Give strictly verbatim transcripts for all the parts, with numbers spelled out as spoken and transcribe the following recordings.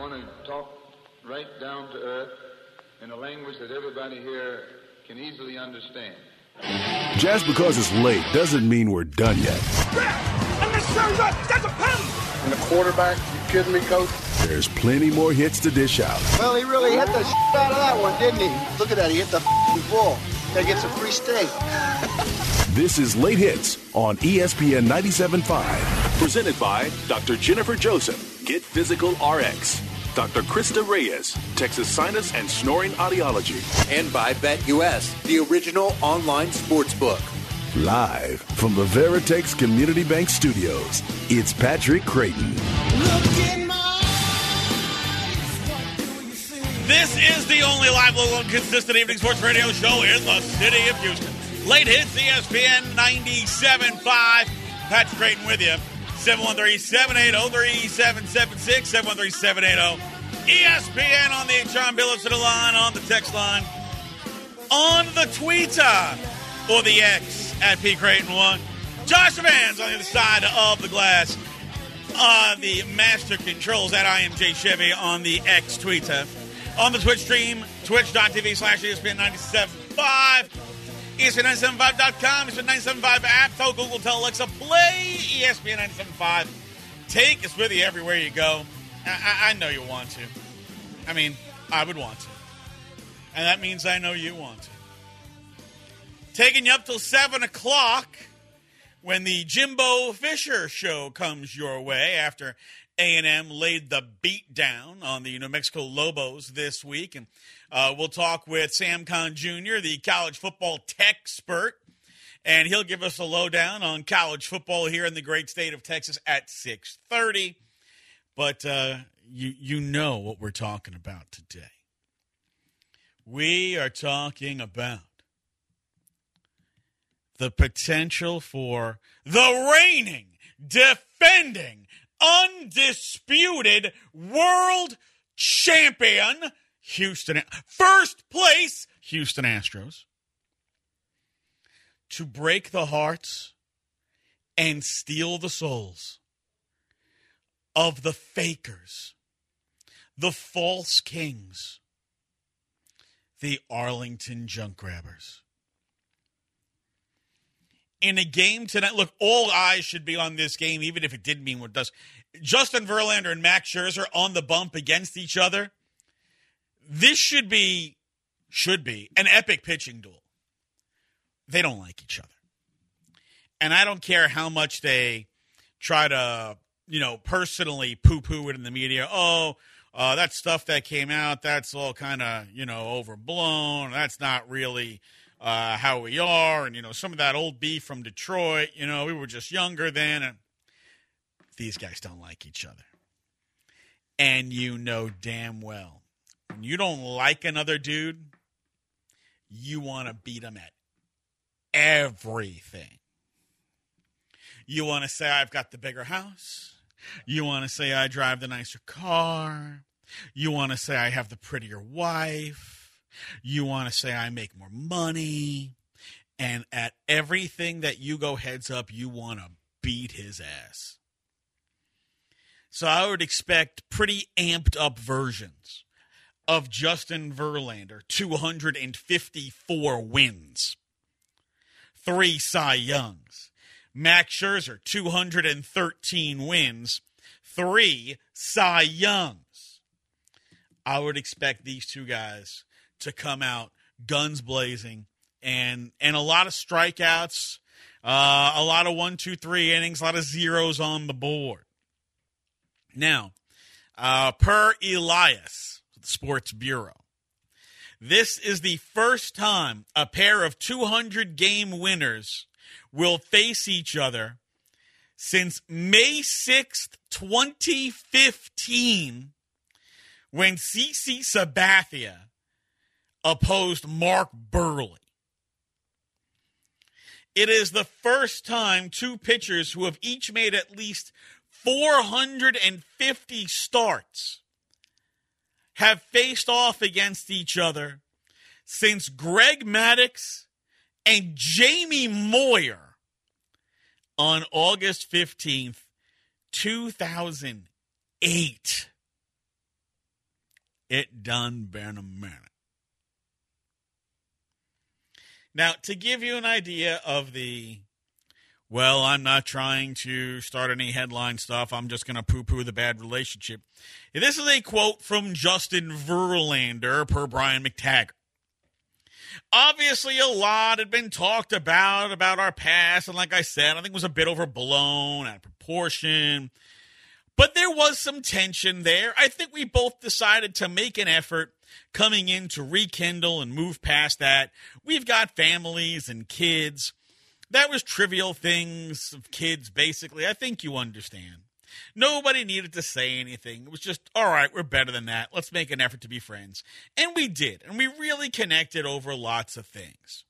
want to talk right down to earth in a language that everybody here can easily understand. Just because it's late doesn't mean we're done yet. Unnecessary rough. That's a penalty. And the quarterback, you kidding me, Coach? There's plenty more hits to dish out. Well, he really hit the shit out of that one, didn't he? Look at that. He hit the ball. That gets a free steak. This is Late Hits on E S P N ninety-seven point five. Presented by Doctor Jennifer Joseph, Get Physical R X. Doctor Krista Reyes, Texas Sinus and Snoring Audiology. And by BetUS, the original online sportsbook. Live from the Veritex Community Bank Studios, it's Patrick Creighton. This is the only live, local, and consistent evening sports radio show in the city of Houston. Late Hits, E S P N ninety-seven point five. Patrick Creighton with you. seven one three, seven eight zero, three seven seven six, seven one three, seven eight zero. E S P N on the John Billups line, on the text line, on the Twitter, or the X at P Creighton one. Josh Vans on the other side of the glass. Uh, the master controls at I M J Chevy on the X Twitter. On the Twitch stream, twitch.tv slash ESPN 975. E S P N nine seventy-five dot com, E S P N nine seventy-five app, tell Google, tell Alexa, play E S P N nine seventy-five. Take us with you everywhere you go. I, I, I know you want to. I mean, I would want to. And that means I know you want to. Taking you up till seven o'clock when the Jimbo Fisher show comes your way after A and M laid the beat down on the New Mexico Lobos this week. And uh, we'll talk with Sam Kahn Junior, the college football tech-spert, and he'll give us a lowdown on college football here in the great state of Texas at six thirty. But uh, you, you know what we're talking about today. We are talking about the potential for the reigning, defending, undisputed world champion, Houston, first place, Houston Astros, to break the hearts and steal the souls of the fakers, the false kings, the Arlington junk grabbers. In a game tonight, look, all eyes should be on this game, even if it didn't mean what it does. Justin Verlander and Max Scherzer on the bump against each other. This should be, should be, an epic pitching duel. They don't like each other. And I don't care how much they try to, you know, personally poo-poo it in the media. Oh, uh, that stuff that came out, that's all kind of, you know, overblown. That's not really Uh, how we are, and, you know, some of that old beef from Detroit, you know, we were just younger then, and these guys don't like each other. And you know damn well, when you don't like another dude, you want to beat him at everything. You want to say, I've got the bigger house. You want to say, I drive the nicer car. You want to say, I have the prettier wife. You want to say I make more money, and at everything that you go heads up, you want to beat his ass. So I would expect pretty amped up versions of Justin Verlander, two hundred fifty-four wins, three Cy Youngs. Max Scherzer, two hundred thirteen wins, three Cy Youngs. I would expect these two guys to come out guns blazing and and a lot of strikeouts, uh, a lot of one, two, three innings, a lot of zeros on the board. Now, uh, per Elias, the Sports Bureau, this is the first time a pair of two hundred game winners will face each other since May sixth, twenty fifteen, when CeCe Sabathia opposed Mark Burley. It is the first time two pitchers who have each made at least four hundred fifty starts have faced off against each other since Greg Maddux and Jamie Moyer on August fifteenth, two thousand eight. It done been a minute. Now, to give you an idea of the, well, I'm not trying to start any headline stuff. I'm just going to poo-poo the bad relationship. This is a quote from Justin Verlander per Brian McTaggart. Obviously, a lot had been talked about, about our past, and like I said, I think it was a bit overblown, out of proportion. But there was some tension there. I think we both decided to make an effort coming in to rekindle and move past that. We've got families and kids. That was trivial things of kids, basically. I think you understand. Nobody needed to say anything. It was just, all right, we're better than that. Let's make an effort to be friends. And we did. And we really connected over lots of things.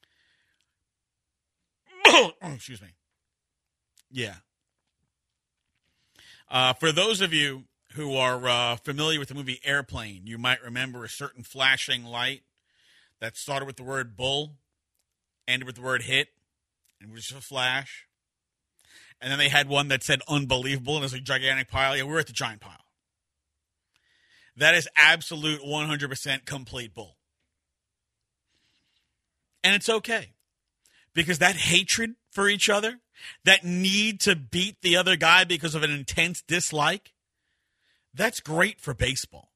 Oh, excuse me. Yeah. Uh, for those of you who are uh, familiar with the movie Airplane, you might remember a certain flashing light that started with the word bull, ended with the word hit, and was just a flash. And then they had one that said unbelievable, and it was a gigantic pile. Yeah, we're at the giant pile. That is absolute one hundred percent complete bull. And it's okay. Because that hatred for each other, that need to beat the other guy because of an intense dislike, that's great for baseball.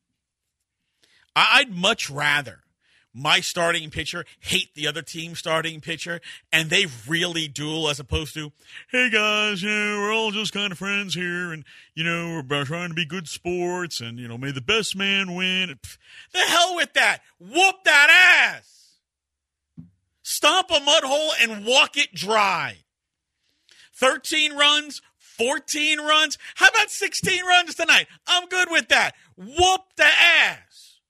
I'd much rather my starting pitcher hate the other team's starting pitcher and they really duel as opposed to, hey guys, you know, we're all just kind of friends here and, you know, we're trying to be good sports and, you know, may the best man win. Pff, the hell with that. Whoop that ass. Stomp a mud hole and walk it dry. thirteen runs, fourteen runs. How about sixteen runs tonight? I'm good with that. Whoop the ass.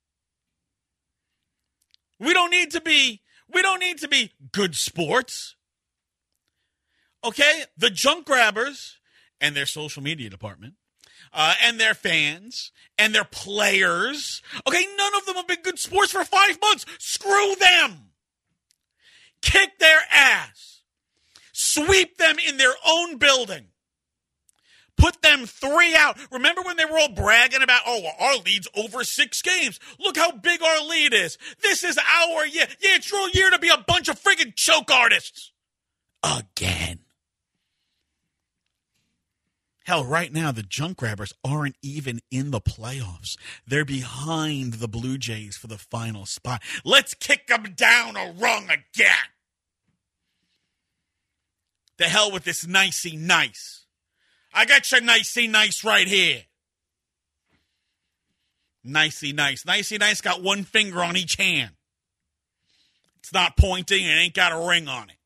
We don't need to be, we don't need to be good sports. Okay? The junk grabbers and their social media department, uh, and their fans and their players. Okay, none of them have been good sports for five months. Screw them. Kick their ass. Sweep them in their own building. Put them three out. Remember when they were all bragging about, oh, well, our lead's over six games. Look how big our lead is. This is our year. Yeah, it's your year to be a bunch of friggin' choke artists. Again. Hell, right now, the junk grabbers aren't even in the playoffs. They're behind the Blue Jays for the final spot. Let's kick them down a rung again. The hell with this nicey nice. I got your nicey nice right here. Nicey nice. Nicey nice got one finger on each hand. It's not pointing and it ain't got a ring on it.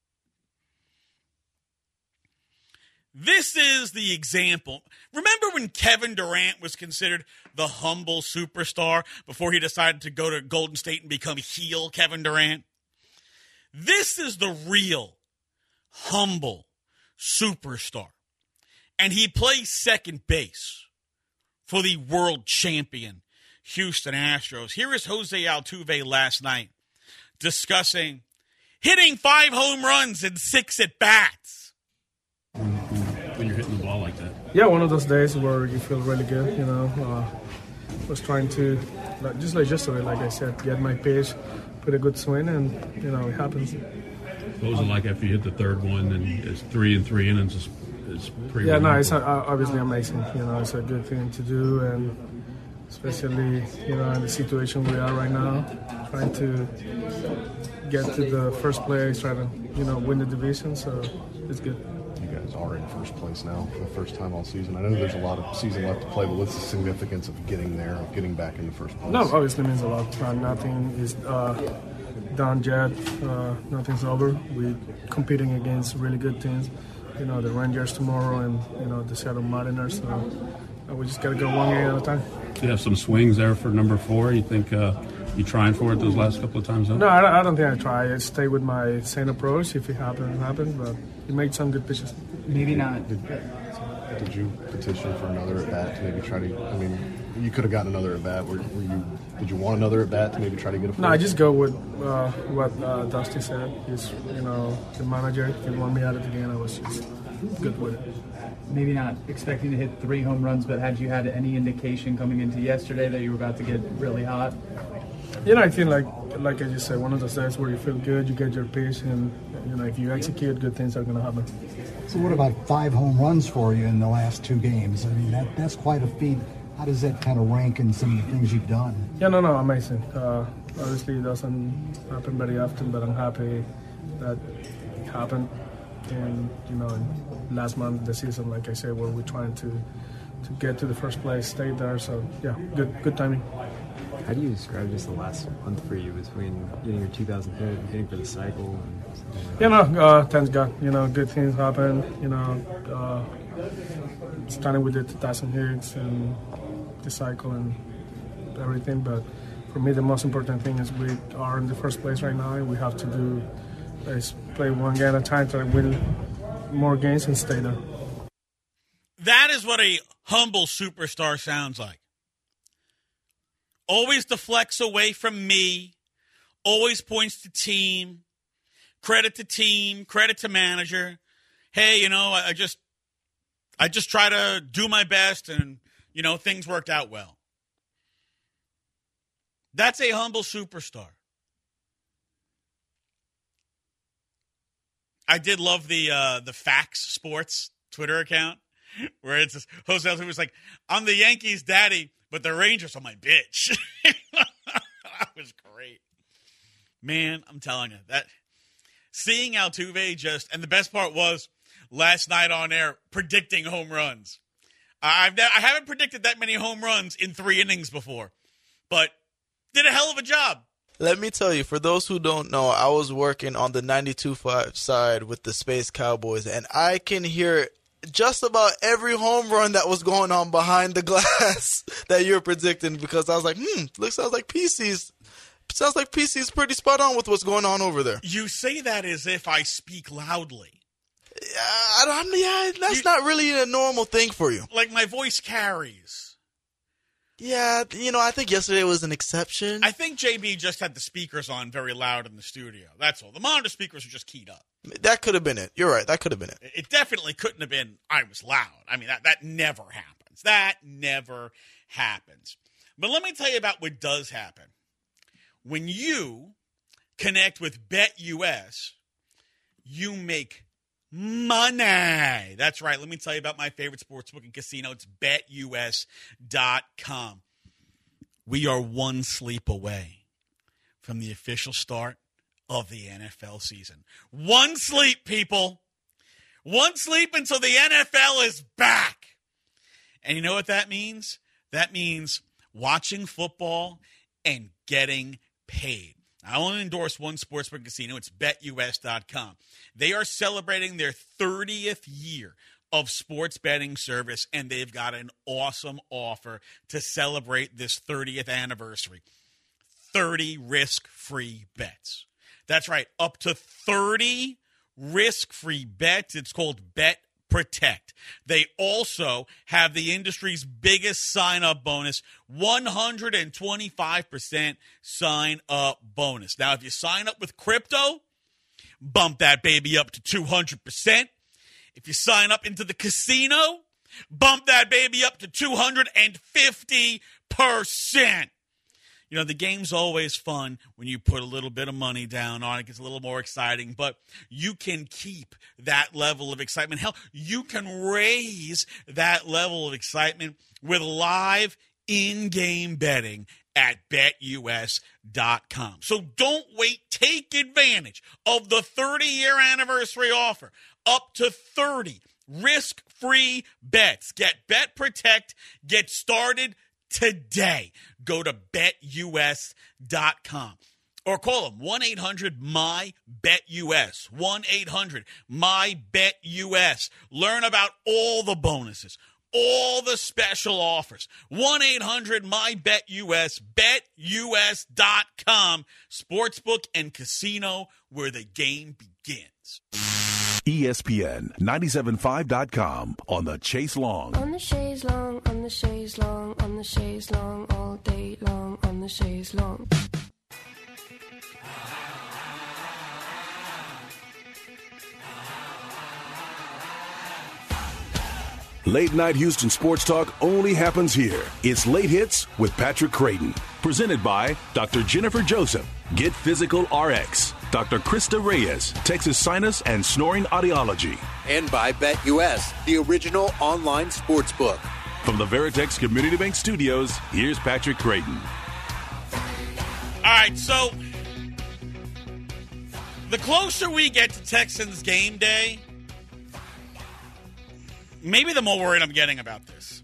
This is the example. Remember when Kevin Durant was considered the humble superstar before he decided to go to Golden State and become heel Kevin Durant? This is the real humble superstar. And he plays second base for the world champion Houston Astros. Here is Jose Altuve last night discussing hitting five home runs and six at-bats. When you're hitting the ball like that? Yeah, one of those days where you feel really good, you know. Uh, was trying to, like, just like yesterday, like I said, get my pitch, put a good swing, and, you know, it happens. What was it like after you hit the third one and it's three and three innings? It's, it's pretty Yeah, remarkable. no, it's uh, obviously amazing. You know, it's a good thing to do, and especially, you know, in the situation we are right now, trying to get to the first place, try to, you know, win the division, so it's good. You guys are in first place now for the first time all season. I know there's a lot of season left to play, but what's the significance of getting there, of getting back in the first place? No, obviously means a lot. Uh, nothing is uh, done yet. Uh, nothing's over. We're competing against really good teams. You know, the Rangers tomorrow and, you know, the Seattle Mariners. So uh, we just got to go one game at a time. You have some swings there for number four. You think uh, you trying for it those last couple of times? Up? No, I don't, I don't think I try. I stay with my same approach. If it happens, it happens. But he made some good pitches. Maybe not. Did, did you petition for another at bat to maybe try to? I mean, you could have gotten another at bat. Were, were you? Did you want another at bat to maybe try to get a? No, I just go with uh, what uh, Dusty said. He's, you know, the manager. If he wanted me at it again, I was just good with it. Maybe not expecting to hit three home runs, but had you had any indication coming into yesterday that you were about to get really hot? You know, I think like like I just said, one of those days where you feel good, you get your pitch, and you know, if you execute, good things are going to happen. So what about five home runs for you in the last two games? I mean, that that's quite a feat. How does that kind of rank in some of the things you've done? Yeah, no, no, amazing. Uh, obviously, it doesn't happen very often, but I'm happy that it happened. And, you know, last month of the season, like I said, where we're trying to to get to the first place, stay there. So, yeah, good good timing. How do you describe just the last month for you between getting your two thousand hit and hitting for the cycle? And like you know, uh, thanks God. You know, good things happen. You know, uh, starting with the two thousand hits and the cycle and everything. But for me, the most important thing is we are in the first place right now, and we have to do is play one game at a time to win more games and stay there. That is what a humble superstar sounds like. Always deflects away from me, always points to team, credit to team, credit to manager. Hey, you know, I just I just try to do my best and, you know, things worked out well. That's a humble superstar. I did love the uh, the Fax Sports Twitter account where it's just, Jose Altuve was like, I'm the Yankees' daddy, but the Rangers are my bitch. That was great. Man, I'm telling you, that seeing Altuve just, and the best part was last night on air, predicting home runs. I've I haven't predicted that many home runs in three innings before, but did a hell of a job. Let me tell you, for those who don't know, I was working on the ninety-two point five side with the Space Cowboys, and I can hear just about every home run that was going on behind the glass that you're predicting, because I was like, hmm, looks sounds like P C's sounds like P C's pretty spot on with what's going on over there. You say that as if I speak loudly. Yeah, I don't, I mean, yeah that's you, not really a normal thing for you. Like my voice carries. Yeah, you know, I think yesterday was an exception. I think J B just had the speakers on very loud in the studio. That's all. The monitor speakers were just keyed up. That could have been it. You're right. That could have been it. It definitely couldn't have been I was loud. I mean, that, that never happens. That never happens. But let me tell you about what does happen. When you connect with BetUS, you make money. That's right. Let me tell you about my favorite sportsbook and casino. It's bet U S dot com. We are one sleep away from the official start of the N F L season. One sleep, people. One sleep until the N F L is back. And you know what that means? That means watching football and getting paid. I only endorse one sportsbook casino. It's bet U S dot com. They are celebrating their thirtieth year of sports betting service, and they've got an awesome offer to celebrate this thirtieth anniversary. thirty risk-free bets. That's right, up to thirty risk-free bets. It's called Bet Protect. They also have the industry's biggest sign-up bonus, one hundred twenty-five percent sign-up bonus. Now, if you sign up with crypto, bump that baby up to two hundred percent. If you sign up into the casino, bump that baby up to two hundred fifty percent. You know, the game's always fun when you put a little bit of money down on it. It gets a little more exciting, but you can keep that level of excitement. Hell, you can raise that level of excitement with live in-game betting at bet U S dot com. So don't wait. Take advantage of the thirty-year anniversary offer. Up to thirty risk-free bets. Get Bet Protect. Get started today. Go to bet U S dot com or call them one eight hundred M Y B E T U S. one eight hundred M Y B E T U S. Learn about all the bonuses, all the special offers. one eight hundred M Y B E T U S. bet U S dot com. Sportsbook and casino where the game begins. E S P N ninety-seven point five dot com on the Chase Long. On the chaise long, on the chaise long, on the chaise long, all day long, on the chaise long. Late night Houston sports talk only happens here. It's Late Hits with Patrick Creighton. Presented by Doctor Jennifer Joseph, Get Physical R X. Doctor Krista Reyes, Texas Sinus and Snoring Audiology. And by BetUS, the original online sports book. From the Veritex Community Bank Studios, here's Patrick Creighton. All right, so the closer we get to Texans game day, maybe the more worried I'm getting about this.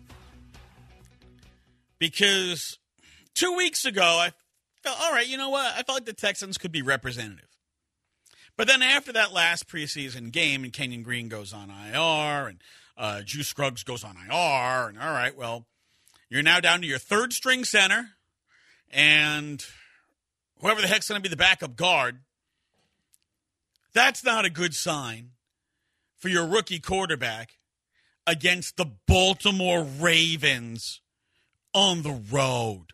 Because two weeks ago, I felt, all right, you know what? I felt like the Texans could be representative. But then after that last preseason game, and Kenyon Green goes on I R, and uh, Juice Scruggs goes on I R, and all right, well, you're now down to your third string center, and whoever the heck's going to be the backup guard, that's not a good sign for your rookie quarterback against the Baltimore Ravens on the road.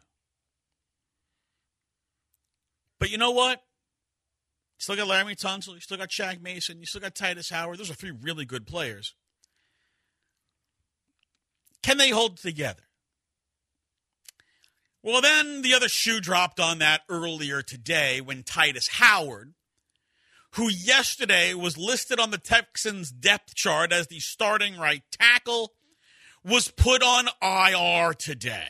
But you know what? You still got Laremy Tunsil, you still got Shaq Mason, you still got Titus Howard. Those are three really good players. Can they hold together? Well, then the other shoe dropped on that earlier today when Titus Howard, who yesterday was listed on the Texans depth chart as the starting right tackle, was put on I R today.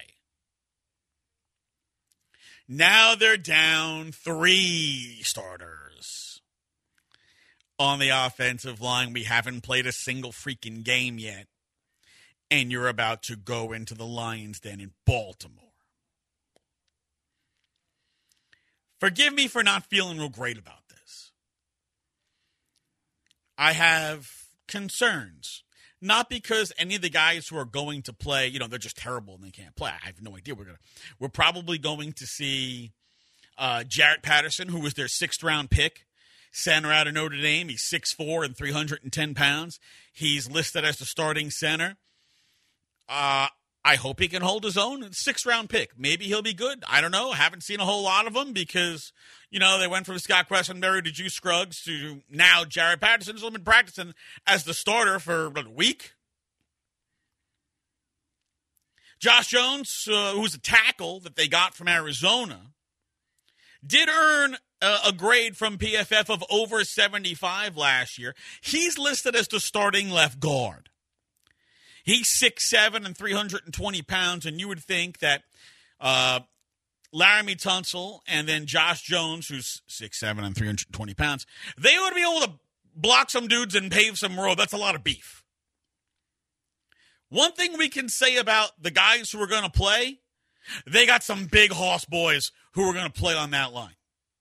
Now they're down three starters on the offensive line. We haven't played a single freaking game yet, and you're about to go into the Lions' Den in Baltimore. Forgive me for not feeling real great about this. I have concerns. Not because any of the guys who are going to play, you know, they're just terrible and they can't play. I have no idea. We're gonna, we're probably going to see uh, Jarrett Patterson, who was their sixth-round pick, center out of Notre Dame. He's six foot four and three hundred ten pounds. He's listed as the starting center. Uh, I hope he can hold his own. Sixth-round pick. Maybe he'll be good. I don't know. I haven't seen a whole lot of them because, you know, they went from Scott Quessenberry to Juice Scruggs to now Jarrett Patterson's been practicing as the starter for a week. Josh Jones, uh, who's a tackle that they got from Arizona, did earn a, a grade from P F F of over seventy-five last year. He's listed as the starting left guard. He's six foot seven and three hundred twenty pounds, and you would think that uh, Laremy Tunsil and then Josh Jones, who's six foot seven and three hundred twenty pounds, they would be able to block some dudes and pave some road. That's a lot of beef. One thing we can say about the guys who are going to play, they got some big hoss boys who are going to play on that line.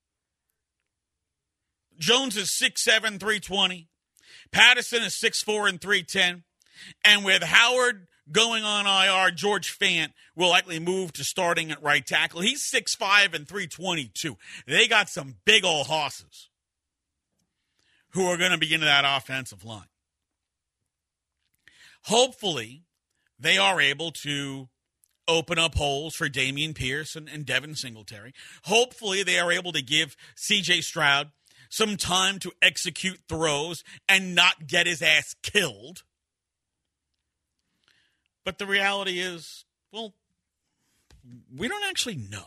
Jones is six foot seven, three twenty. Patterson is six foot four and three ten. And with Howard going on I R, George Fant will likely move to starting at right tackle. He's six foot five and three twenty-two. They got some big old hosses who are going to be into that offensive line. Hopefully, they are able to open up holes for Dameon Pierce and, and Devin Singletary. Hopefully, they are able to give C J Stroud some time to execute throws and not get his ass killed. But the reality is, well, we don't actually know.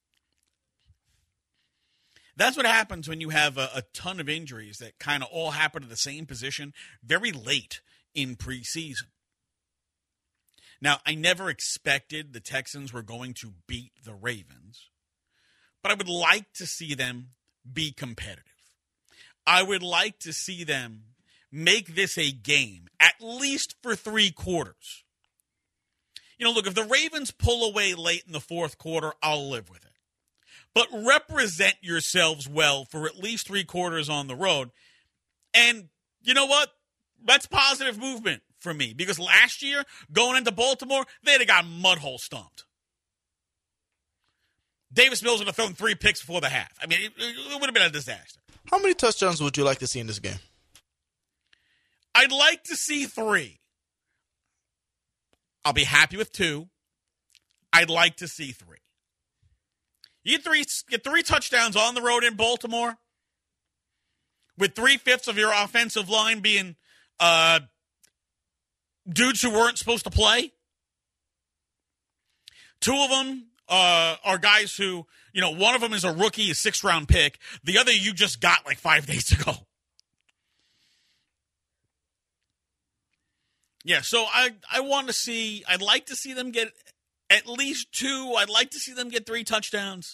That's what happens when you have a, a ton of injuries that kind of all happen to the same position very late in preseason. Now, I never expected the Texans were going to beat the Ravens, but I would like to see them be competitive. I would like to see them make this a game, at least for three quarters. You know, look, if the Ravens pull away late in the fourth quarter, I'll live with it. But represent yourselves well for at least three quarters on the road. And you know what? That's positive movement for me. Because last year, going into Baltimore, they'd have got mudhole stomped. Davis Mills would have thrown three picks before the half. I mean, it, it would have been a disaster. How many touchdowns would you like to see in this game? I'd like to see three. I'll be happy with two. I'd like to see three. You get three, get three touchdowns on the road in Baltimore with three-fifths of your offensive line being uh, dudes who weren't supposed to play. Two of them uh, are guys who, you know, one of them is a rookie, a sixth-round pick. The other you just got like five days ago. Yeah, so I, I want to see, I'd like to see them get at least two. I'd like to see them get three touchdowns.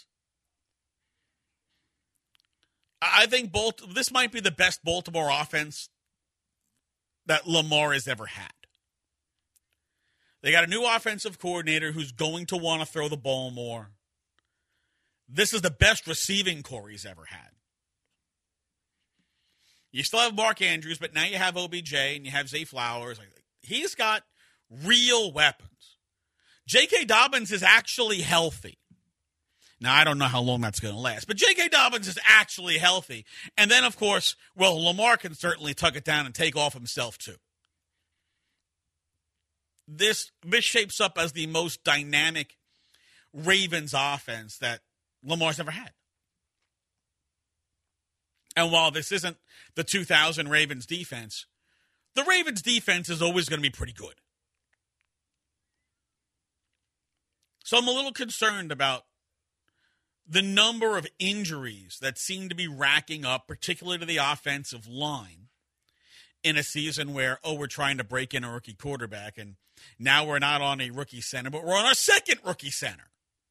I think both, this might be the best Baltimore offense that Lamar has ever had. They got a new offensive coordinator who's going to want to throw the ball more. This is the best receiving core he's ever had. You still have Mark Andrews, but now you have O B J and you have Zay Flowers. He's got real weapons. J K. Dobbins is actually healthy. Now, I don't know how long that's going to last, but J K. Dobbins is actually healthy. And then, of course, well, Lamar can certainly tuck it down and take off himself, too. This, this shapes up as the most dynamic Ravens offense that Lamar's ever had. And while this isn't the two thousand Ravens defense, the Ravens defense is always going to be pretty good. So I'm a little concerned about the number of injuries that seem to be racking up, particularly to the offensive line, in a season where, oh, we're trying to break in a rookie quarterback, and now we're not on a rookie center, but we're on our second rookie center.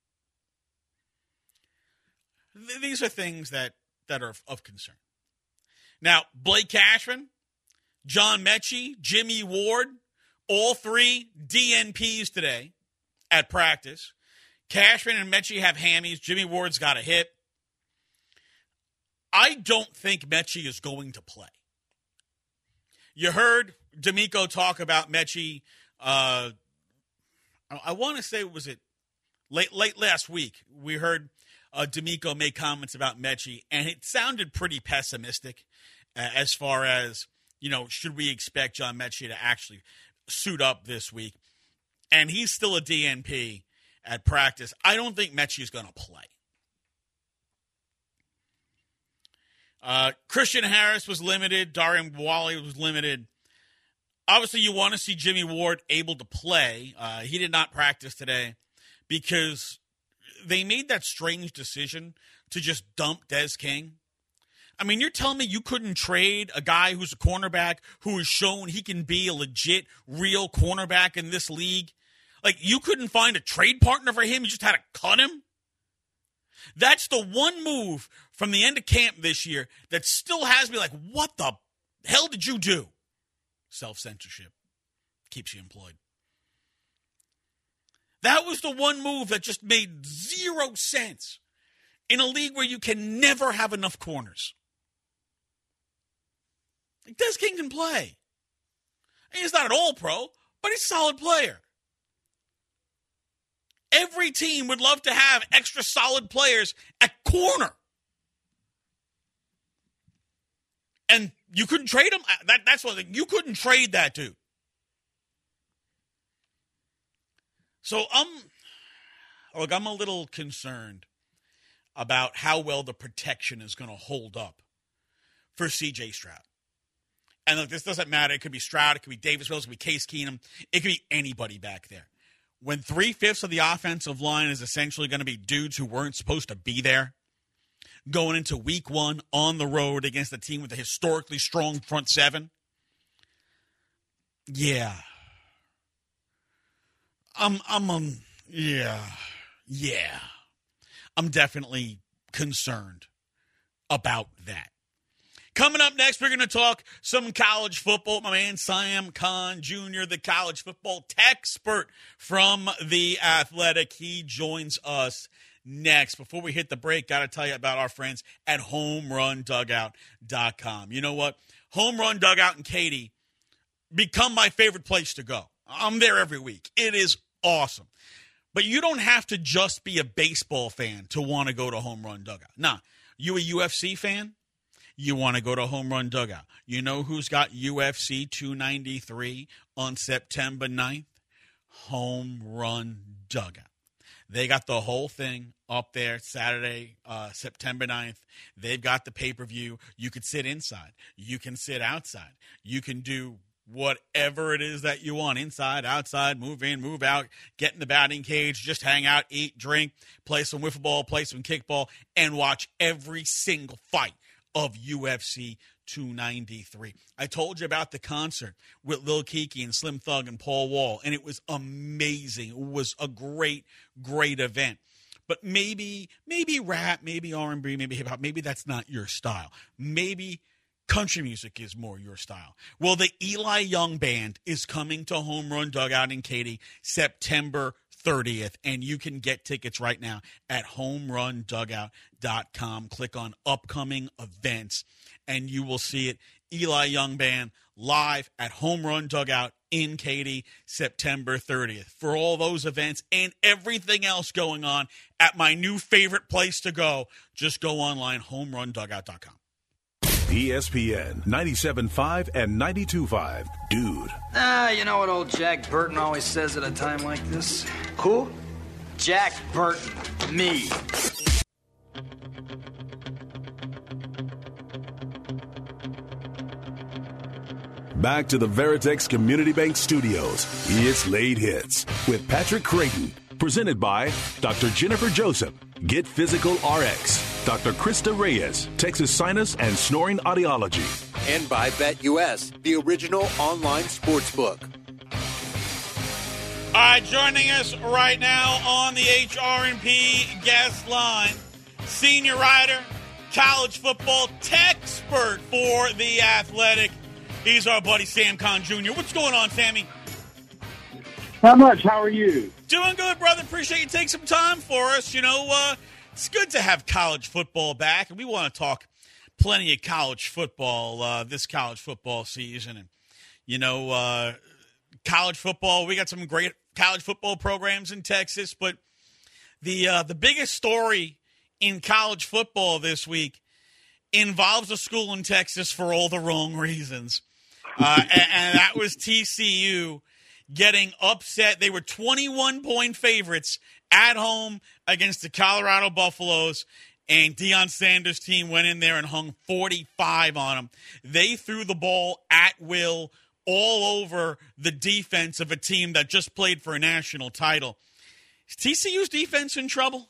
Th- these are things that, that are of, of concern. Now, Blake Cashman, John Mechie, Jimmy Ward, all three D N Ps today at practice. Cashman and Mechie have hammies. Jimmy Ward's got a hip. I don't think Mechie is going to play. You heard D'Amico talk about Mechie. Uh, I want to say, was it late late last week? We heard uh, D'Amico make comments about Mechie, and it sounded pretty pessimistic uh, as far as, you know, should we expect John Mechie to actually suit up this week? And he's still a D N P at practice. I don't think Mechie is going to play. Uh, Christian Harris was limited. Darian Wally was limited. Obviously, you want to see Jimmy Ward able to play. Uh, he did not practice today because they made that strange decision to just dump Des King. I mean, you're telling me you couldn't trade a guy who's a cornerback who has shown he can be a legit, real cornerback in this league? Like, you couldn't find a trade partner for him? You just had to cut him? That's the one move from the end of camp this year that still has me like, what the hell did you do? Self-censorship keeps you employed. That was the one move that just made zero sense in a league where you can never have enough corners. Like, Des King can play. He's not an all-pro, but he's a solid player. Every team would love to have extra solid players at corner. And you couldn't trade him? That, that's one thing. You couldn't trade that dude. So I'm, look, I'm a little concerned about how well the protection is going to hold up for C J Stroud. And look, this doesn't matter. It could be Stroud. It could be Davis Mills. It could be Case Keenum. It could be anybody back there. When three-fifths of the offensive line is essentially going to be dudes who weren't supposed to be there, going into week one on the road against a team with a historically strong front seven, yeah. I'm, I'm, um, yeah, yeah. I'm definitely concerned about that. Coming up next, we're going to talk some college football. My man Sam Khan Junior, the college football expert from The Athletic. He joins us next. Before we hit the break, got to tell you about our friends at home run dugout dot com. You know what? Home Run Dugout in Katy become my favorite place to go. I'm there every week. It is awesome. But you don't have to just be a baseball fan to want to go to Home Run Dugout. Nah, you a U F C fan? You want to go to Home Run Dugout. You know who's got U F C two ninety-three on September ninth? Home Run Dugout. They got the whole thing up there Saturday, uh, September ninth. They've got the pay-per-view. You could sit inside. You can sit outside. You can do whatever it is that you want, inside, outside, move in, move out, get in the batting cage, just hang out, eat, drink, play some wiffle ball, play some kickball, and watch every single fight of U F C two ninety-three. I told you about the concert with Lil Kiki and Slim Thug and Paul Wall, and it was amazing. It was a great, great event. But maybe, maybe rap, maybe R and B, maybe hip-hop, maybe that's not your style. Maybe country music is more your style. Well, the Eli Young Band is coming to Home Run Dugout in Katy September thirtieth, and you can get tickets right now at home run dugout dot com. Click on upcoming events, and you will see it. Eli Young Band live at Home Run Dugout in Katy September thirtieth. For all those events and everything else going on at my new favorite place to go, just go online, home run dugout dot com. E S P N ninety-seven point five and ninety-two point five. Dude. Ah, you know what old Jack Burton always says at a time like this? Who? Jack Burton. Me. Back to the Veritex Community Bank Studios. It's Late Hits with Patrick Creighton. Presented by Doctor Jennifer Joseph. Get Physical R X. Doctor Krista Reyes, Texas Sinus and Snoring Audiology. And by BetUS, the original online sportsbook. All right, joining us right now on the H R and P guest line, senior writer, college football expert for The Athletic. He's our buddy Sam Kahn Junior What's going on, Sammy? Not much. How are you? Doing good, brother. Appreciate you taking some time for us. You know, uh, it's good to have college football back, and we want to talk plenty of college football uh, this college football season. And, you know, uh, college football, we got some great college football programs in Texas, but the uh, the biggest story in college football this week involves a school in Texas for all the wrong reasons. Uh, and, and that was T C U getting upset. They were twenty-one point favorites at home against the Colorado Buffaloes, and Deion Sanders' team went in there and hung forty-five on them. They threw the ball at will all over the defense of a team that just played for a national title. Is T C U's defense in trouble?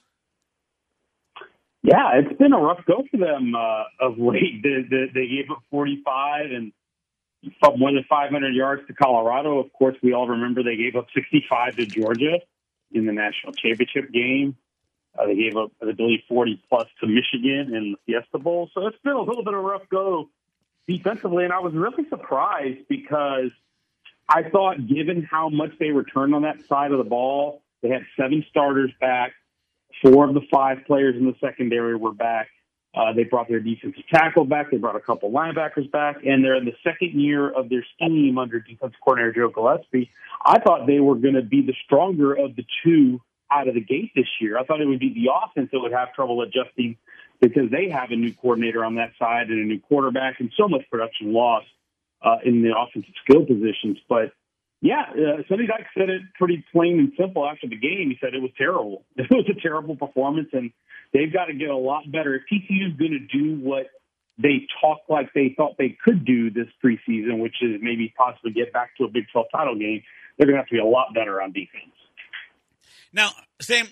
Yeah, it's been a rough go for them uh, of late. They, they, they gave up forty-five and more than five hundred yards to Colorado. Of course, we all remember they gave up sixty-five to Georgia in the national championship game. Uh, they gave up, I believe, forty-plus to Michigan in the Fiesta Bowl. So it's been a little bit of a rough go defensively, and I was really surprised because I thought, given how much they returned on that side of the ball, they had seven starters back. Four of the five players in the secondary were back. Uh, they brought their defensive tackle back. They brought a couple linebackers back, and they're in the second year of their scheme under defensive coordinator Joe Gillespie. I thought they were going to be the stronger of the two out of the gate this year. I thought it would be the offense that would have trouble adjusting because they have a new coordinator on that side and a new quarterback and so much production loss uh, in the offensive skill positions. But, yeah, uh, Sonny Dykes said it pretty plain and simple after the game. He said it was terrible. It was a terrible performance, and they've got to get a lot better. If T C U is going to do what they talk like they thought they could do this preseason, which is maybe possibly get back to a Big twelve title game, they're going to have to be a lot better on defense. Now, Sam,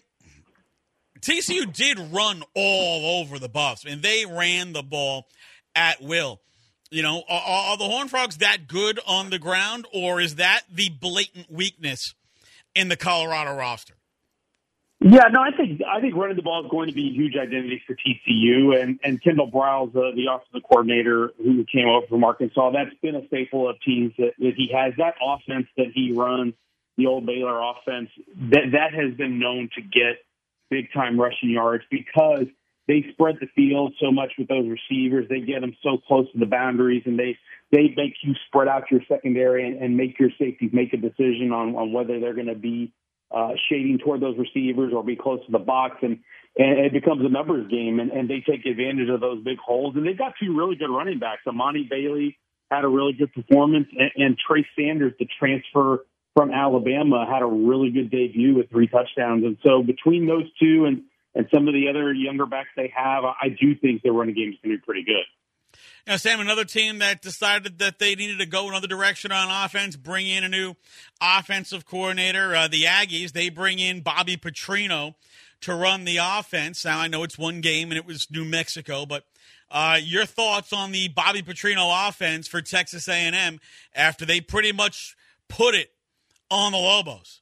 T C U did run all over the Buffs, and they ran the ball at will. You know, are, are the Horned Frogs that good on the ground, or is that the blatant weakness in the Colorado roster? Yeah, no, I think I think running the ball is going to be a huge identity for T C U, and, and Kendall Briles, uh, the offensive coordinator who came over from Arkansas, that's been a staple of teams that, that he has. That offense that he runs, the old Baylor offense, that that has been known to get big-time rushing yards because they spread the field so much with those receivers. They get them so close to the boundaries, and they, they make you spread out your secondary and, and make your safeties make a decision on, on whether they're going to be uh, shading toward those receivers or be close to the box. And, and it becomes a numbers game, and, and they take advantage of those big holes. And they've got two really good running backs. Amani Bailey had a really good performance, and, and Trey Sanders, the transfer from Alabama, had a really good debut with three touchdowns. And so between those two and, and some of the other younger backs they have, I do think their running game is going to be pretty good. Now, Sam, another team that decided that they needed to go another direction on offense, bring in a new offensive coordinator. Uh, the Aggies, they bring in Bobby Petrino to run the offense. Now, I know it's one game and it was New Mexico, but uh, your thoughts on the Bobby Petrino offense for Texas A and M after they pretty much put it on the Lobos?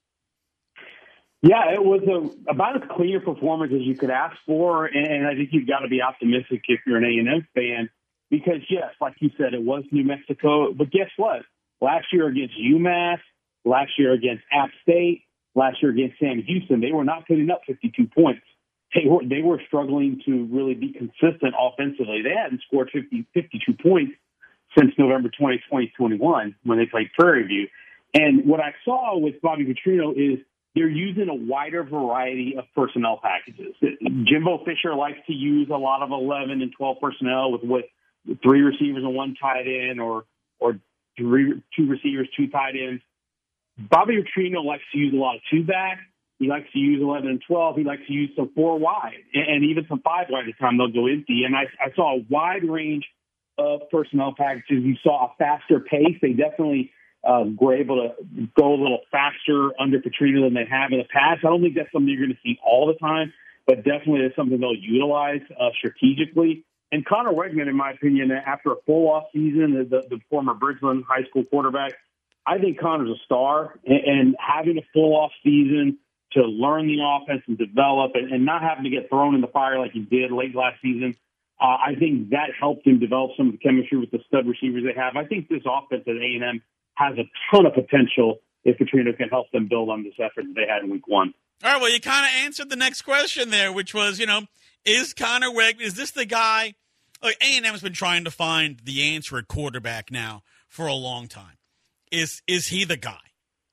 Yeah, it was a, about as clear performance as you could ask for, and I think you've got to be optimistic if you're an A and M fan. Because, yes, like you said, it was New Mexico. But guess what? Last year against UMass, last year against App State, last year against Sam Houston, they were not putting up fifty-two points. They were, they were struggling to really be consistent offensively. They hadn't scored fifty, fifty-two points since November twentieth, twenty twenty-one, when they played Prairie View. And what I saw with Bobby Petrino is they're using a wider variety of personnel packages. Jimbo Fisher likes to use a lot of eleven and twelve personnel with what three receivers and one tight end, or or three, two receivers, two tight ends. Bobby Petrino likes to use a lot of two back. He likes to use eleven and twelve. He likes to use some four wide and, and even some five wide at the time they'll go empty. And I, I saw a wide range of personnel packages. You saw a faster pace. They definitely uh, were able to go a little faster under Petrino than they have in the past. I don't think that's something you're going to see all the time, but definitely it's something they'll utilize uh, strategically. And Connor Wegman, in my opinion, after a full off season, the, the former Bridgeland High School quarterback, I think Connor's a star. And, and having a full off season to learn the offense and develop, and, and not having to get thrown in the fire like he did late last season, uh, I think that helped him develop some of the chemistry with the stud receivers they have. I think this offense at A and M has a ton of potential if Petrino can help them build on this effort that they had in week one. All right, well, you kind of answered the next question there, which was, you know, is Connor Wegman, is this the guy? Like, A and M's been trying to find the answer at quarterback now for a long time. Is is he the guy?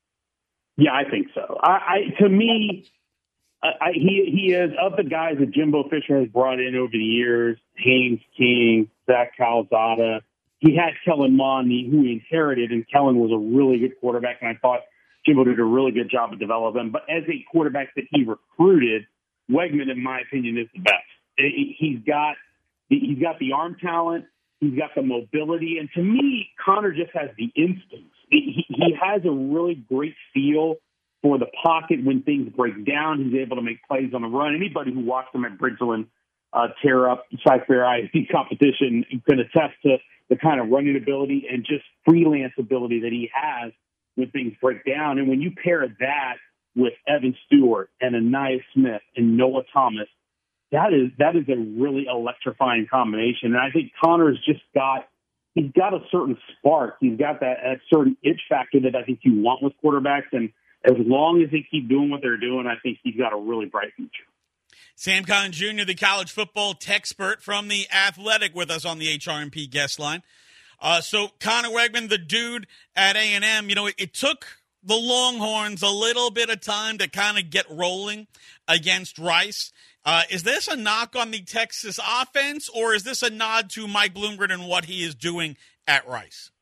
Yeah, I think so. I, I to me, I, he he is, of the guys that Jimbo Fisher has brought in over the years, Haynes King, Zach Calzada. He had Kellen Mond, who he inherited, and Kellen was a really good quarterback, and I thought Jimbo did a really good job of developing him. But as a quarterback that he recruited, Wegman, in my opinion, is the best. He's got he's got the arm talent, he's got the mobility, and to me, Connor just has the instincts. He, he has a really great feel for the pocket when things break down. He's able to make plays on the run. Anybody who watched him at Bridgeland uh, tear up Cy-Fair I S D competition can attest to the kind of running ability and just freelance ability that he has when things break down. And when you pair that with Evan Stewart and Anaya Smith and Noah Thomas, that is that is a really electrifying combination. And I think Connor's just got he's got a certain spark. He's got that, that certain itch factor that I think you want with quarterbacks. And as long as they keep doing what they're doing, I think he's got a really bright future. Sam Collins Junior, the college football techspert from The Athletic, with us on the H R M P guest line. Uh, so Connor Wegman, the dude at A and M, you know, it, it took the Longhorns a little bit of time to kind of get rolling against Rice. Uh, is this a knock on the Texas offense, or is this a nod to Mike Bloomgren and what he is doing at Rice?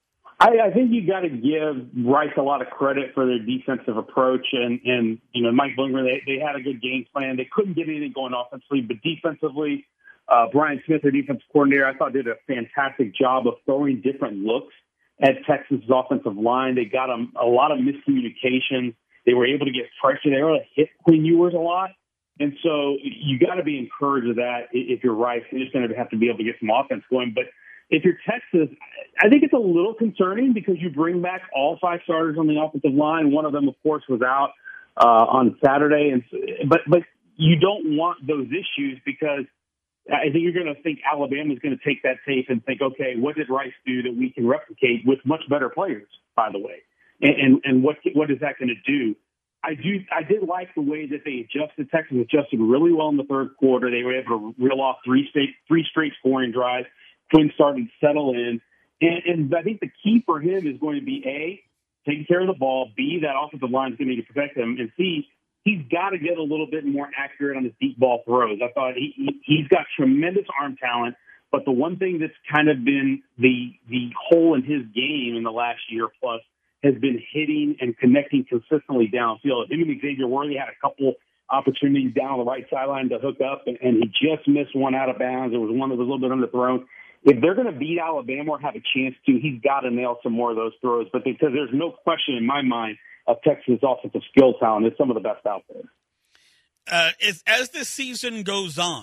I, I think you got to give Rice a lot of credit for their defensive approach, and, and you know, Mike Bloomgren, they, they had a good game plan. They couldn't get anything going offensively, but defensively, uh, Brian Smith, their defensive coordinator, I thought did a fantastic job of throwing different looks at Texas' offensive line. They got a, a lot of miscommunication. They were able to get pressure. They were able to hit Quinn Ewers a lot. And so you got to be encouraged of that if you're Rice. You're just going to have to be able to get some offense going. But if you're Texas, I think it's a little concerning because you bring back all five starters on the offensive line. One of them, of course, was out uh, on Saturday. And but but you don't want those issues because I think you're going to think Alabama is going to take that tape and think, okay, what did Rice do that we can replicate with much better players, by the way? And and, and what what is that going to do? I do. I did like the way that they adjusted. Texas adjusted really well in the third quarter. They were able to reel off three straight, three straight scoring drives. Quinn started to settle in. And, and I think the key for him is going to be, A, taking care of the ball, B, that offensive line is going to need to protect him, and C, he's got to get a little bit more accurate on his deep ball throws. I thought he, he, he's got tremendous arm talent, but the one thing that's kind of been the the hole in his game in the last year plus has been hitting and connecting consistently downfield. Him and Xavier Worthy had a couple opportunities down on the right sideline to hook up, and, and he just missed one out of bounds. There was one that was a little bit underthrown. if they're going to beat Alabama or have a chance to, he's got to nail some more of those throws. But because there's no question in my mind of Texas' offensive skill talent, it's some of the best out there. Uh, as, as this season goes on,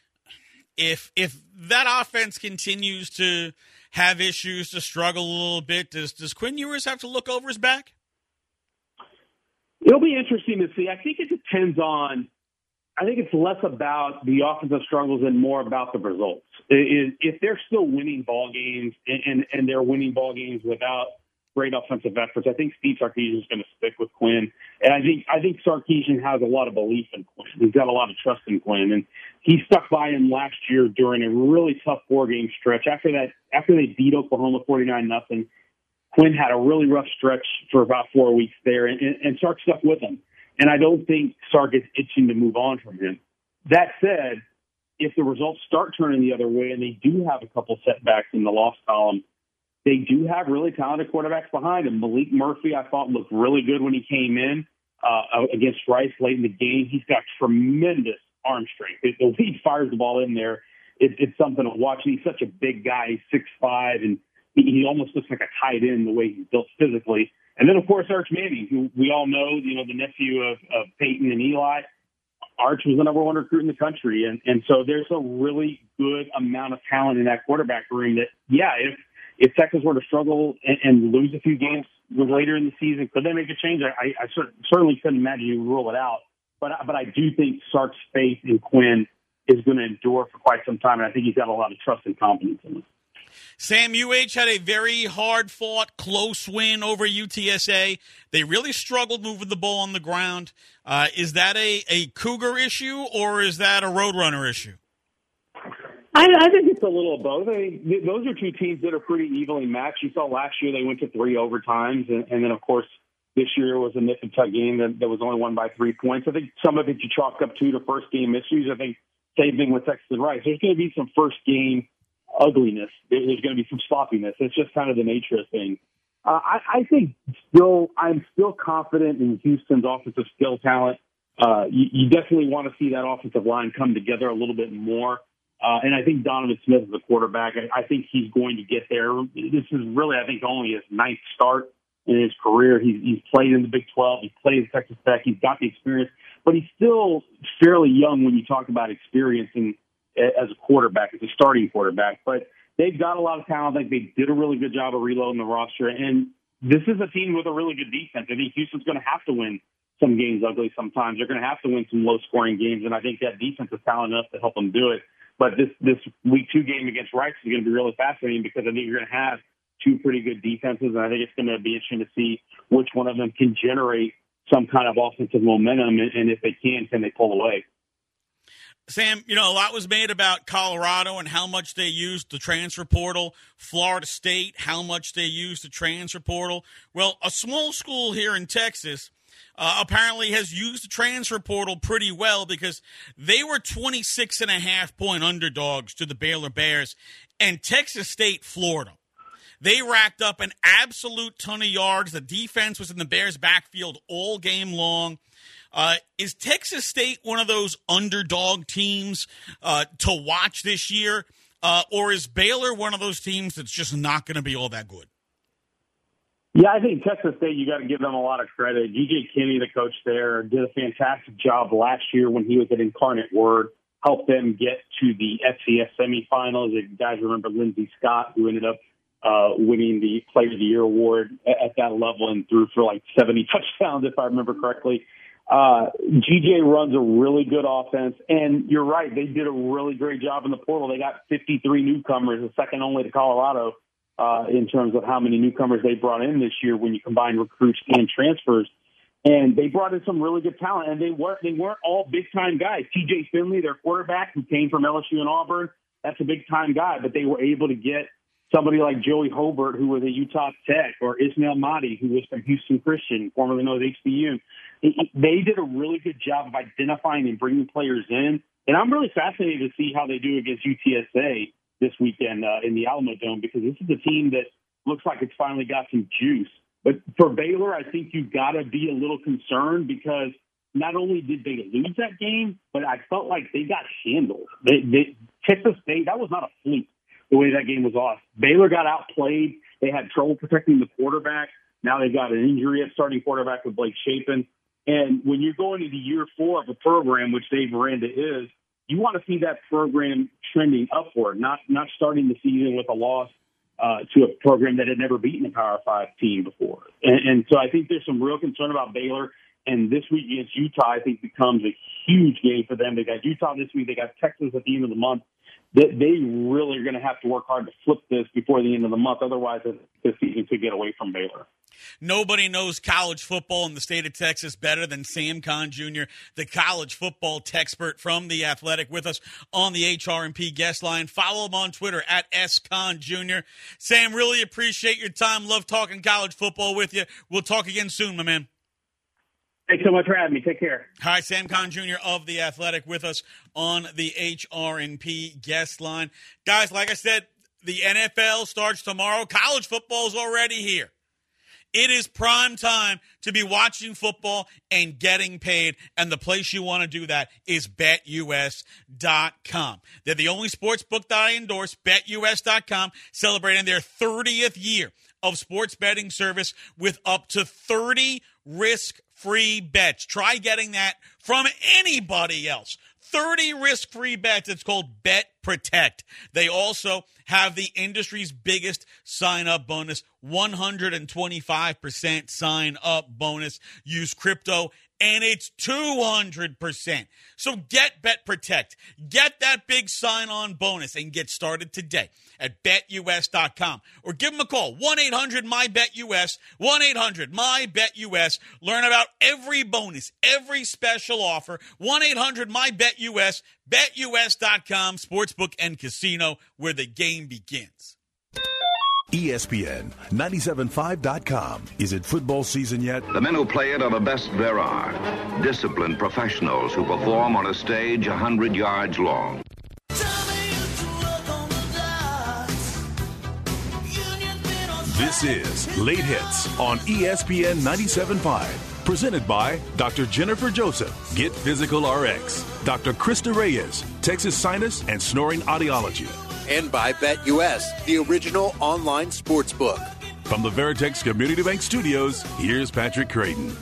if if that offense continues to have issues, to struggle a little bit, does does Quinn Ewers have to look over his back? It'll be interesting to see. I think it depends on. I think it's less about the offensive struggles and more about the results. If they're still winning ball games and, and, and they're winning ball games without great offensive efforts, I think Steve Sarkisian is going to stick with Quinn. And I think I think Sarkisian has a lot of belief in Quinn. He's got a lot of trust in Quinn, and he stuck by him last year during a really tough four-game stretch. After that, after they beat Oklahoma forty-nine nothing, Quinn had a really rough stretch for about four weeks there, and, and, and Sark stuck with him. And I don't think Sark is itching to move on from him. That said, if the results start turning the other way and they do have a couple setbacks in the loss column, they do have really talented quarterbacks behind him. Malik Murphy, I thought, looked really good when he came in uh, against Rice late in the game. He's got tremendous arm strength. The way he fires the ball in there, it, it's something to watch. He's such a big guy. He's six five, and he, he almost looks like a tight end the way he's built physically. And then, of course, Arch Manning, who we all know, you know, the nephew of, of Peyton and Eli. Arch was the number one recruit in the country. And, and so there's a really good amount of talent in that quarterback room that, yeah, if, if Texas were to struggle and, and lose a few games later in the season, could they make a change? I, I, I certainly couldn't imagine you rule it out. But, but I do think Sark's faith in Quinn is going to endure for quite some time. And I think he's got a lot of trust and confidence in him. Sam, U H had a very hard-fought, close win over U T S A. They really struggled moving the ball on the ground. Uh, is that a, a Cougar issue, or is that a Roadrunner issue? I, I think it's a little of both. I mean, those are two teams that are pretty evenly matched. You saw last year they went to three overtimes, and, and then, of course, this year was a nip and tuck game that, that was only won by three points. I think some of it you chalk up to the first-game issues. I think same thing with Texas and Rice. There's going to be some first-game ugliness. There's going to be some sloppiness. It's just kind of the nature of things. Uh, I, I think still, I'm still confident in Houston's offensive skill talent. Uh, you, you definitely want to see that offensive line come together a little bit more. Uh, and I think Donovan Smith is the quarterback. I, I think he's going to get there. This is really, I think, only his ninth start in his career. He's, he's played in the Big twelve. He's played at Texas Tech. He's got the experience. But he's still fairly young when you talk about experience and as a quarterback, as a starting quarterback. But they've got a lot of talent. I think they did a really good job of reloading the roster. And this is a team with a really good defense. I think Houston's going to have to win some games ugly sometimes. They're going to have to win some low-scoring games, and I think that defense is talented enough to help them do it. But this, this week two game against Rice is going to be really fascinating because I think you're going to have two pretty good defenses, and I think it's going to be interesting to see which one of them can generate some kind of offensive momentum, and, and if they can, can they pull away? Sam, you know, a lot was made about Colorado and how much they used the transfer portal. Florida State, how much they used the transfer portal. Well, a small school here in Texas uh, apparently has used the transfer portal pretty well because they were twenty-six and a half point underdogs to the Baylor Bears and Texas State, Florida. They racked up an absolute ton of yards. The defense was in the Bears' backfield all game long. Uh, is Texas State one of those underdog teams uh, to watch this year, uh, or is Baylor one of those teams that's just not going to be all that good? Yeah, I think Texas State, you got to give them a lot of credit. G J Kinney, the coach there, did a fantastic job last year when he was at Incarnate Word, helped them get to the F C S semifinals. You guys remember Lindsey Scott, who ended up uh, winning the Player of the Year award at, at that level and threw for like seventy touchdowns, if I remember correctly. Uh, G J runs a really good offense, and you're right, they did a really great job in the portal. They got fifty-three newcomers, the second only to Colorado, uh, in terms of how many newcomers they brought in this year when you combine recruits and transfers. And they brought in some really good talent, and they weren't, they weren't all big-time guys. T J Finley, their quarterback, who came from L S U and Auburn, that's a big-time guy, but they were able to get somebody like Joey Hobart, who was at Utah Tech, or Ismail Mahdi, who was from Houston Christian, formerly known as H B U. They did a really good job of identifying and bringing players in. And I'm really fascinated to see how they do against U T S A this weekend uh, in the Alamo Dome, because this is a team that looks like it's finally got some juice. But for Baylor, I think you've got to be a little concerned because not only did they lose that game, but I felt like they got handled. They, they, Texas State, that was not a fluke. the way that game was lost. Baylor got outplayed. They had trouble protecting the quarterback. Now they've got an injury at starting quarterback with Blake Shapen. And when you're going into year four of a program, which Dave Miranda is, you want to see that program trending upward, not not starting the season with a loss uh, to a program that had never beaten a Power Five team before. And, and so I think there's some real concern about Baylor. And this week against Utah, I think, becomes a huge game for them. They got Utah this week. They got Texas at the end of the month. They, they really are going to have to work hard to flip this before the end of the month. Otherwise, this season could get away from Baylor. Nobody knows college football in the state of Texas better than Sam Kahn Junior, the college football texpert from The Athletic, with us on the H R and P guest line. Follow him on Twitter at S Kahn Junior Sam, really appreciate your time. Love talking college football with you. We'll talk again soon, my man. Thanks so much for having me. Take care. Hi, Sam Kahn Junior of The Athletic with us on the H R and P guest line. Guys, like I said, the N F L starts tomorrow. College football is already here. It is prime time to be watching football and getting paid, and the place you want to do that is Bet U S dot com. They're the only sports book that I endorse, Bet U S dot com, celebrating their thirtieth year of sports betting service with up to thirty risk-free bets. Try getting that from anybody else. thirty risk-free bets. It's called Bet Protect. They also have the industry's biggest sign-up bonus, one hundred twenty-five percent sign-up bonus. Use crypto, and it's two hundred percent. So get Bet Protect. Get that big sign-on bonus and get started today at Bet U S dot com. Or give them a call, one eight hundred my bet U S, one eight hundred my bet U S. Learn about every bonus, every special offer, one eight hundred my bet U S, Bet U S dot com, sportsbook and casino, where the game begins. E S P N ninety-seven point five dot com. Is it football season yet? The men who play it are the best there are. Disciplined professionals who perform on a stage one hundred yards long. This is Late Hits on E S P N ninety-seven point five. Presented by Doctor Jennifer Joseph, Get Physical R X. Doctor Krista Reyes, Texas Sinus and Snoring Audiology. And by BetUS, the original online sports book. From the Veritex Community Bank Studios, here's Patrick Creighton.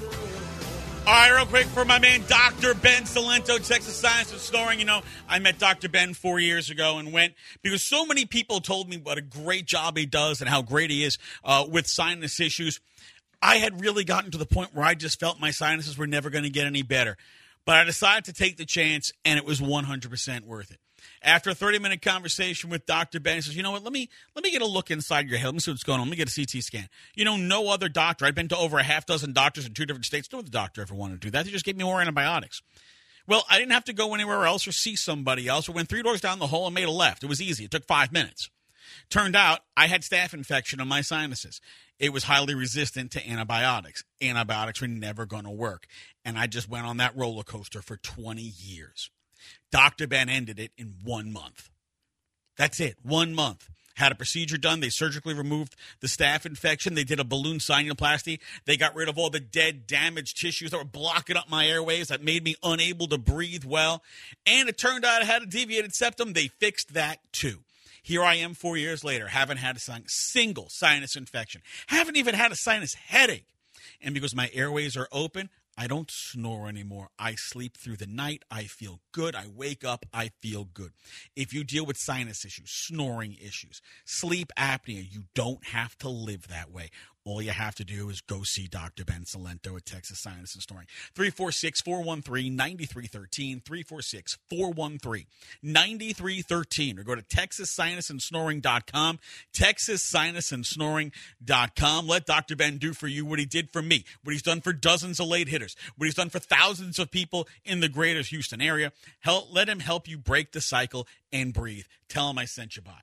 All right, real quick for my man, Doctor Ben Salento, Texas Sinus and Snoring. You know, I met Doctor Ben four years ago and went because so many people told me what a great job he does and how great he is uh, with sinus issues. I had really gotten to the point where I just felt my sinuses were never going to get any better. But I decided to take the chance, and it was one hundred percent worth it. After a thirty-minute conversation with Doctor Ben, he says, you know what, let me let me get a look inside your head. Let me see what's going on. Let me get a C T scan. You know, no other doctor. I've been to over a half dozen doctors in two different states. No other doctor ever wanted to do that. They just gave me more antibiotics. Well, I didn't have to go anywhere else or see somebody else. I went three doors down the hall and made a left. It was easy. It took five minutes. Turned out I had staph infection on my sinuses. It was highly resistant to antibiotics. Antibiotics were never going to work. And I just went on that roller coaster for twenty years. Doctor Ben ended it in one month. That's it, one month. Had a procedure done. They surgically removed the staph infection. They did a balloon sinuplasty. They got rid of all the dead, damaged tissues that were blocking up my airways that made me unable to breathe well. And it turned out I had a deviated septum. They fixed that too. Here I am four years later, haven't had a single sinus infection. Haven't even had a sinus headache. And because my airways are open, I don't snore anymore. I sleep through the night. I feel good. I wake up. I feel good. If you deal with sinus issues, snoring issues, sleep apnea, you don't have to live that way. All you have to do is go see Doctor Ben Salento at Texas Sinus and Snoring. three four six, four one three, nine three one three, three four six, four one three, nine three one three, or go to texas sinus and snoring dot com, texas sinus and snoring dot com. Let Doctor Ben do for you what he did for me, what he's done for dozens of late hitters, what he's done for thousands of people in the greater Houston area. Help, let him help you break the cycle and breathe. Tell him I sent you by.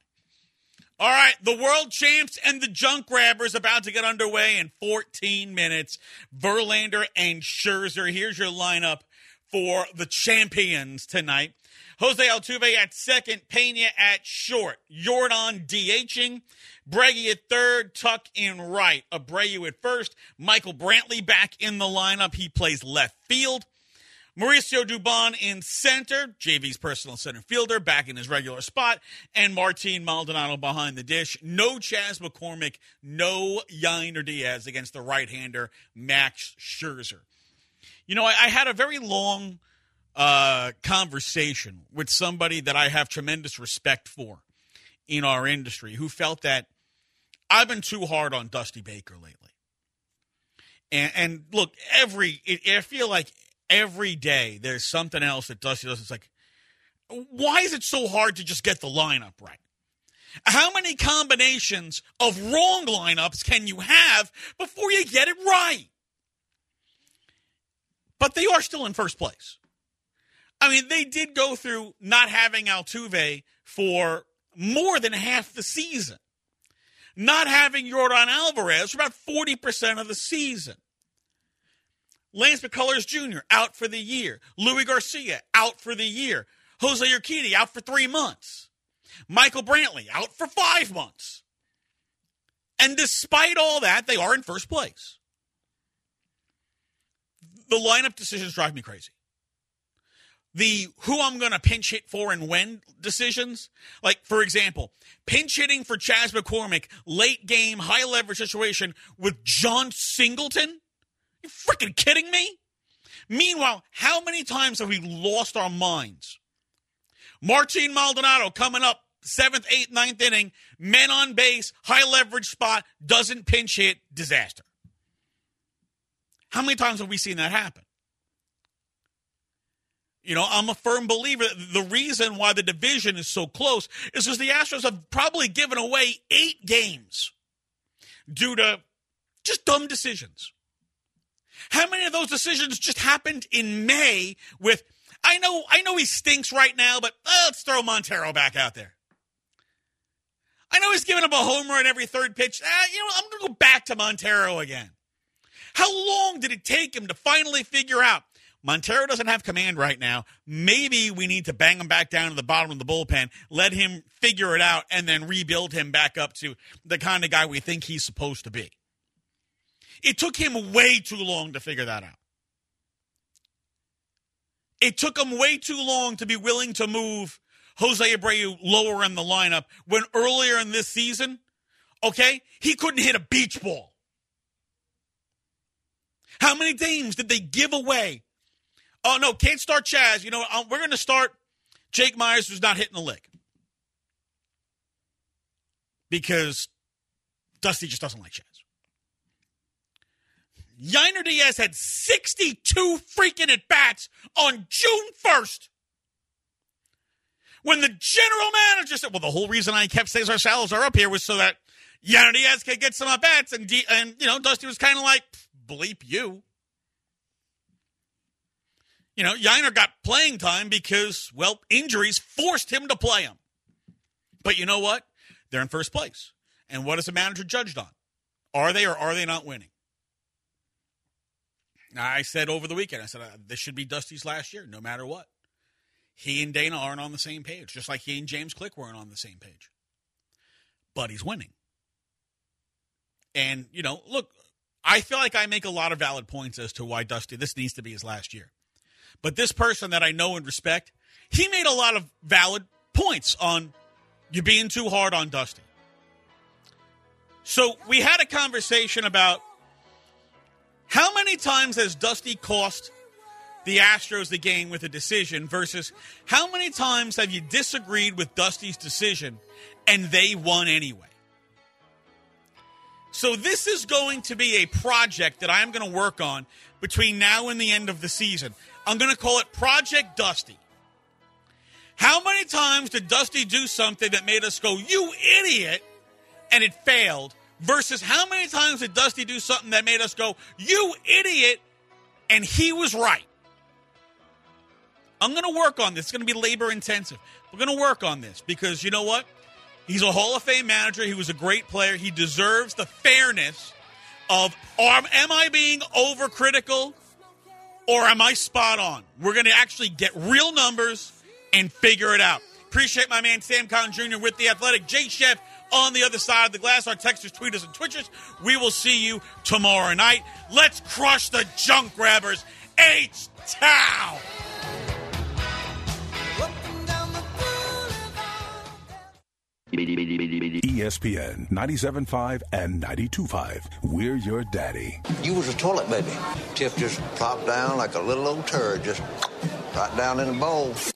All right, the world champs and the junk grabbers about to get underway in fourteen minutes. Verlander and Scherzer. Here's your lineup for the champions tonight. Jose Altuve at second, Pena at short, Yordan DHing, Breggy at third, Tuck in right, Abreu at first, Michael Brantley back in the lineup. He plays left field. Mauricio Dubon in center, J V's personal center fielder, back in his regular spot, and Martin Maldonado behind the dish. No Chas McCormick, no Yainer Diaz against the right-hander Max Scherzer. You know, I, I had a very long uh, conversation with somebody that I have tremendous respect for in our industry who felt that I've been too hard on Dusty Baker lately. And, and look, every it, I feel like every day there's something else that Dusty does. It's like, why is it so hard to just get the lineup right? How many combinations of wrong lineups can you have before you get it right? But they are still in first place. I mean, they did go through not having Altuve for more than half the season. Not having Yordan Alvarez for about forty percent of the season. Lance McCullers Junior out for the year. Louis Garcia out for the year. Jose Urquidy out for three months. Michael Brantley out for five months. And despite all that, they are in first place. The lineup decisions drive me crazy. The who I'm going to pinch hit for and when decisions, like, for example, pinch hitting for Chas McCormick, late game, high leverage situation with John Singleton? You freaking kidding me? Meanwhile, how many times have we lost our minds? Martin Maldonado coming up, seventh, eighth, ninth inning, men on base, high leverage spot, doesn't pinch hit, disaster. How many times have we seen that happen? You know, I'm a firm believer that the reason why the division is so close is because the Astros have probably given away eight games due to just dumb decisions. How many of those decisions just happened in May with, I know I know he stinks right now, but uh, let's throw Montero back out there. I know he's giving up a home run every third pitch. Uh, you know, I'm going to go back to Montero again. How long did it take him to finally figure out Montero doesn't have command right now. Maybe we need to bang him back down to the bottom of the bullpen, let him figure it out, and then rebuild him back up to the kind of guy we think he's supposed to be. It took him way too long to figure that out. It took him way too long to be willing to move Jose Abreu lower in the lineup when earlier in this season, okay, he couldn't hit a beach ball. How many games did they give away? Oh, no, can't start Chas. You know, um, we're going to start Jake Myers, who's not hitting the lick. Because Dusty just doesn't like Chas. Yainer Diaz had sixty-two freaking at-bats on June first. When the general manager said, well, the whole reason I kept Cesar Salazar up here was so that Yainer Diaz could get some at-bats. And, D- and you know, Dusty was kind of like, bleep you. You know, Yainer got playing time because, well, injuries forced him to play him. But you know what? They're in first place. And what is the manager judged on? Are they or are they not winning? I said over the weekend, I said, uh, this should be Dusty's last year, no matter what. He and Dana aren't on the same page, just like he and James Click weren't on the same page. But he's winning. And, you know, look, I feel like I make a lot of valid points as to why Dusty, this needs to be his last year. But this person that I know and respect, he made a lot of valid points on you being too hard on Dusty. So we had a conversation about how many times has Dusty cost the Astros the game with a decision versus how many times have you disagreed with Dusty's decision and they won anyway? So this is going to be a project that I'm going to work on between now and the end of the season. I'm going to call it Project Dusty. How many times did Dusty do something that made us go, you idiot, and it failed, versus how many times did Dusty do something that made us go, you idiot, and he was right? I'm going to work on this. It's going to be labor intensive. We're going to work on this because you know what? He's a Hall of Fame manager. He was a great player. He deserves the fairness of, am I being overcritical or am I spot on? We're going to actually get real numbers and figure it out. Appreciate my man Sam Conn Junior with The Athletic. Jay Chef on the other side of the glass. Our texters, tweeters, and twitchers. We will see you tomorrow night. Let's crush the junk grabbers H-Town. E S P N ninety-seven point five and ninety-two point five. We're your daddy. You was a toilet baby. Tip just plopped down like a little old turd, just right down in the bowl.